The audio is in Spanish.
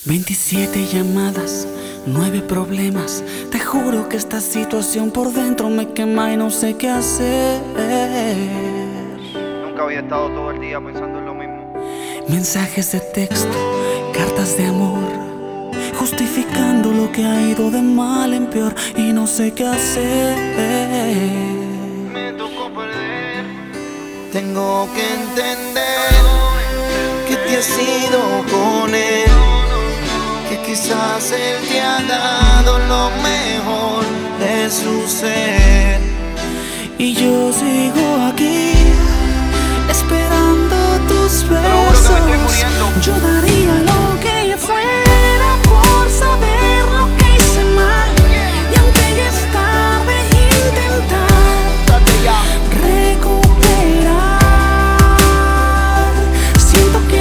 27 llamadas, 9 problemas. Te juro que esta situación por dentro me quema y no sé qué hacer. Nunca había estado todo el día pensando en lo mismo. Mensajes de texto, cartas de amor, justificando lo que ha ido de mal en peor y no sé qué hacer. Me tocó perder. Tengo que entender que te has ido con él, que quizás él te ha dado lo mejor de su ser. Y yo sigo aquí esperando tus Te lo juro que me estoy besos. muriendo. Yo daría